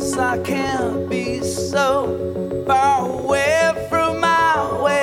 'cause I can't be so far away from